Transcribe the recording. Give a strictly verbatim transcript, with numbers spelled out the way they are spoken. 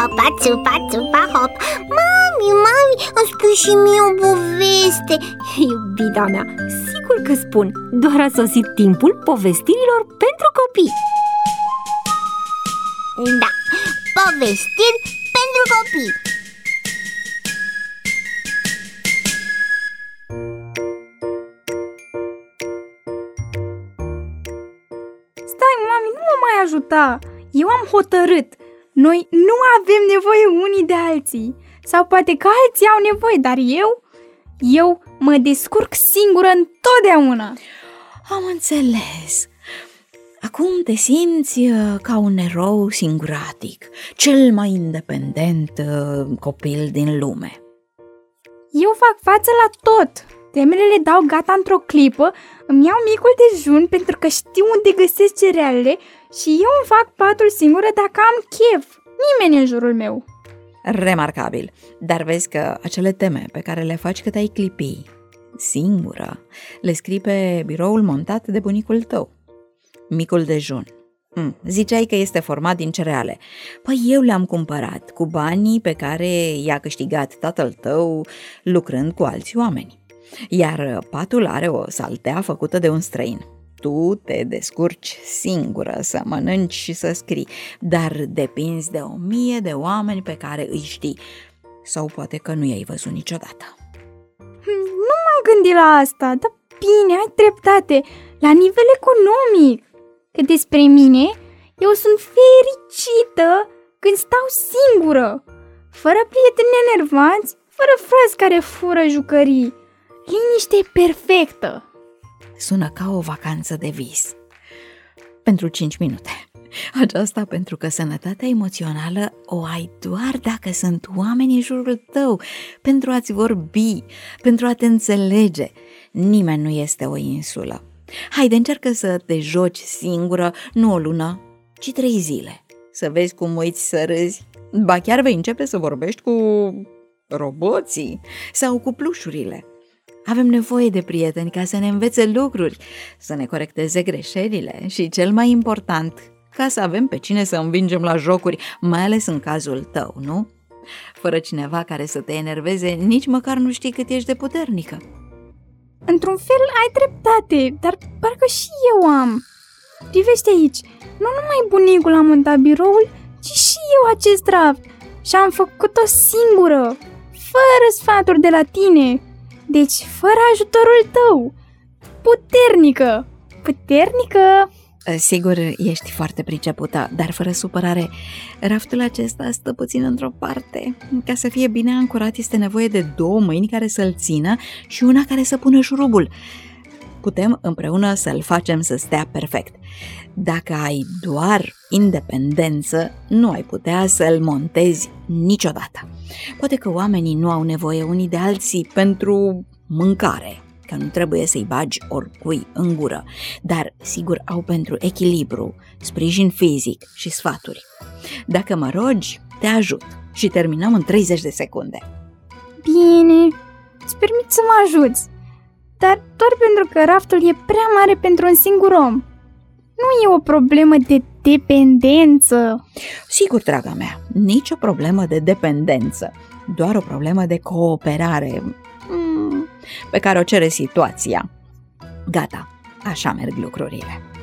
hopa, țupa, țupa, hop. Mami, mami, îmi spui și mie o poveste. Iubita mea, sigur că spun. Doar a sosit timpul povestirilor pentru copii. Da, povestiri pentru copii. Stai, mami, nu mă mai ajuta. Eu am hotărât. Noi nu avem nevoie unii de alții. Sau poate că alții au nevoie, dar eu, eu mă descurc singură întotdeauna. Am înțeles. Acum te simți ca un erou singuratic, cel mai independent copil din lume. Eu fac față la tot. Temele le dau gata într-o clipă, îmi iau micul dejun pentru că știu unde găsesc cerealele și eu îmi fac patul singură dacă am chef. Nimeni în jurul meu. Remarcabil, dar vezi că acele teme pe care le faci cât ai clipi singură, le scrii pe biroul montat de bunicul tău. Micul dejun. Mm, ziceai că este format din cereale. Păi eu le-am cumpărat cu banii pe care i-a câștigat tatăl tău lucrând cu alți oameni. Iar patul are o saltea făcută de un străin. Tu te descurci singură să mănânci și să scrii, dar depinzi de o mie de oameni pe care îi știi. Sau poate că nu i-ai văzut niciodată. Nu m-am gândit la asta, dar bine, ai dreptate, la nivel economic. Că despre mine, eu sunt fericită când stau singură, fără prieteni enervanți, fără frați care fură jucării. Liniște perfectă. Sună ca o vacanță de vis. Pentru cinci minute. Aceasta pentru că sănătatea emoțională o ai doar dacă sunt oameni în jurul tău, pentru a-ți vorbi, pentru a te înțelege. Nimeni nu este o insulă. Haide, încearcă să te joci singură, nu o lună, ci trei zile. Să vezi cum uiți să râzi. Ba chiar vei începe să vorbești cu roboții sau cu plușurile. Avem nevoie de prieteni ca să ne învețe lucruri, să ne corecteze greșelile și, cel mai important, ca să avem pe cine să învingem la jocuri, mai ales în cazul tău, nu? Fără cineva care să te enerveze, nici măcar nu știi cât ești de puternică. Într-un fel ai dreptate, dar parcă și eu am. Privește aici, nu numai bunicul a montat biroul, ci și eu acest raft. Și am făcut-o singură, fără sfaturi de la tine. Deci, fără ajutorul tău. Puternică! Puternică! Sigur, ești foarte pricepută, dar fără supărare. Raftul acesta stă puțin într-o parte. Ca să fie bine ancorat este nevoie de două mâini care să-l țină și una care să pună șurubul. Putem împreună să-l facem să stea perfect. Dacă ai doar independență, nu ai putea să-l montezi niciodată. Poate că oamenii nu au nevoie unii de alții pentru mâncare, că nu trebuie să-i bagi oricui în gură, dar sigur au pentru echilibru, sprijin fizic și sfaturi. Dacă mă rogi, te ajut și terminăm în treizeci de secunde. Bine, îți permit să mă ajuți, dar doar pentru că raftul e prea mare pentru un singur om. Nu e o problemă de dependență. Sigur, draga mea, nici o problemă de dependență, doar o problemă de cooperare pe care o cere situația. Gata, așa merg lucrurile.